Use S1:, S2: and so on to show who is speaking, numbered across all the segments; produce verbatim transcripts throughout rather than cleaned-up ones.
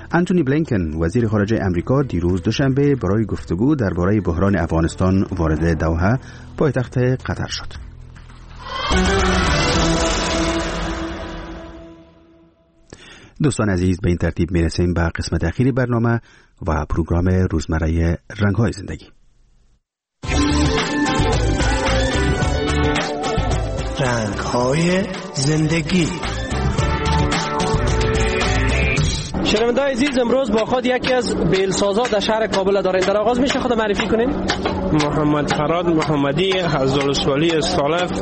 S1: آنتونی بلینکن وزیر خارجه امریکا دیروز دوشنبه برای گفتگو درباره بحران افغانستان وارد دوحه پایتخت قطر شد. دوستان عزیز، به این ترتیب میرسیم به قسمت اخیری برنامه و پروگرام روزمره رنگ‌های زندگی.
S2: رنگ‌های زندگی.
S3: شنونده‌های عزیز، امروز با خود یکی از بیلسازا در شهر کابل داریم. در آغاز میشه خود معرفی کنین؟
S4: محمد فراد محمدی از ولسوالی سالف.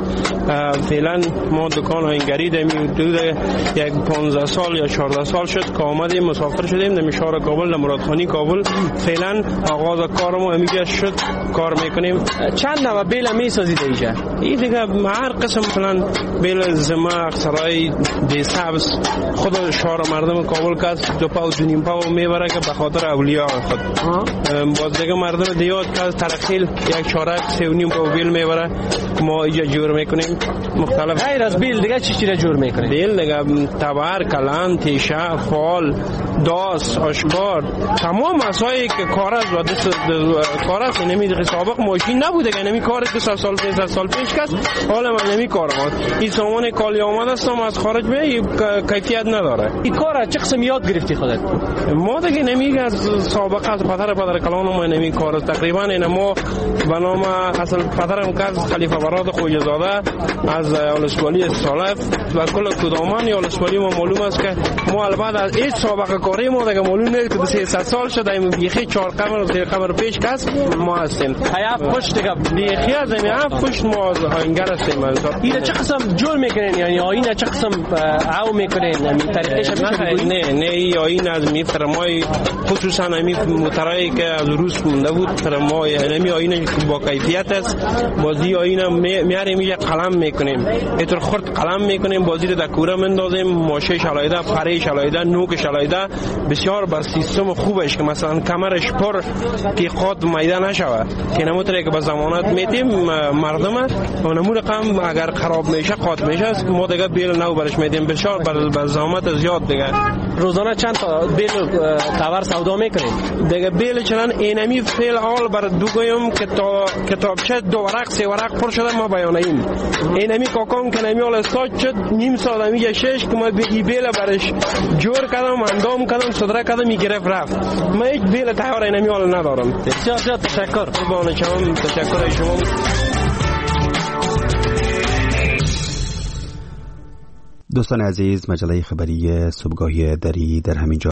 S4: فعلا ما دکان آینگری داریم. حدود یک پانزده سال یا چهارده سال شد که آمدیم مسافر شدیم در شهر کابل، در مرادخانی کابل. فعلا آغاز کار ما اینجا شد، کار میکنیم.
S3: چند نوع بیل میسازید اینجا؟
S4: این دیگه هر قسم مثلا بیل زما سرای دی سبز خود شهر مردم کابل که دو پاو دو نیم پاو میبره که به خاطر اولیاء خود. باز دیگه مردم دیاد که ترخیل یک چارک سه و نیم پاو بیل میبره ما اینجا جور میکنیم. مختلف
S3: غیر از بیل دیگه چی چی را جور میکنید؟
S4: بیل دیگه تبر، کلان، تیشه، فال، داس، آشکار، تمام مسائلی که کار است و دست کار است. نمیدونی سابق ماشین نبوده که نمی کار دو سال پیش سال پیش کس حالا من نمی کار ما این سامان کالی آمده استم از خارج به کیفیت نداره.
S3: این کار چه قسم یاد گرفتی خودت؟
S4: ما دیگه نمیگه از سابقه از پدر پدر کلان ما نمی کار تقریبا این ما به نام اصل پدرم که از خلیفه براد خوجزاده از ولسوالی سالف و کل کدامان یا ولسوالی ما معلوم است که ما البته از این سابقه کاری ما دیگه معلوم نیست که سیصد سال شده این بیخی چهار قمر و سه قمر پیش کس ما هستیم.
S3: هیاف پشت دیگه
S4: بیخی از این هفت پشت ما از آینگر هستیم.
S3: این چه قسم جور میکنین؟ یعنی آینه چه قسم عو میکنین؟ یعنی طریقش
S4: نه نه نه ای آینه از می فرمای خصوصا امی موترایی که از روز مونده بود فرمای امی آینه با کیفیت است. بازی آینه میاریم یه قلم میکنیم اینطور خرد قلم میکنیم بازی رو در کوره مندازیم ماشه شلایده پره شلایده نوک شلایده بسیار بر سیستم خوبش که مثلا کمرش پر که خود میده نشوه که نموتره که به ضمانت میتیم مردم و نمور قم اگر خراب میشه قاط میشه ما دیگه بیل نو برش میدیم بسیار بر ضمانت زیاد دیگه.
S3: روزانه چند تا بیل تاور سودا میکنید؟
S4: دیگه بیل چنان اینمی فعل حال بر دوگویم که تا کتابچه دو ورق سه ورق پر شده ما بیانیم. اینمی کاکام که نمی حال استاد شد نیم سال همی شش که ما بی بیل برش جور کردم اندام کردم صدره کردم میگرفت رفت. ما هیچ بیل تیار اینمی حال ندارم.
S3: بسیار بسیار تشکر.
S4: قربان شما، تشکر شما.
S1: دوستان عزیز، مجله خبری صبحگاهی دری در همین جا